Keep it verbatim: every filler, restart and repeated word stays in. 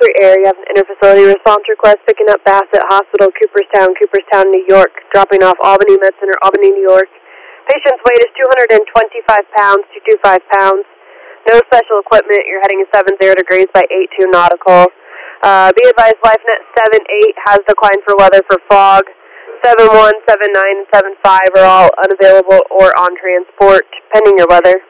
Roxbury area. Interfacility response request picking up Bassett Hospital, Cooperstown, Cooperstown, New York, dropping off Albany Med Center, Albany, New York. Patient's weight is two hundred twenty-five pounds, two hundred twenty-five pounds. No special equipment. Your heading is seven zero degrees by eight two nautical. Uh, be advised, LifeNet seven eight has declined for weather for fog. seven one, seven nine, and seven five are all unavailable or on transport, pending your weather.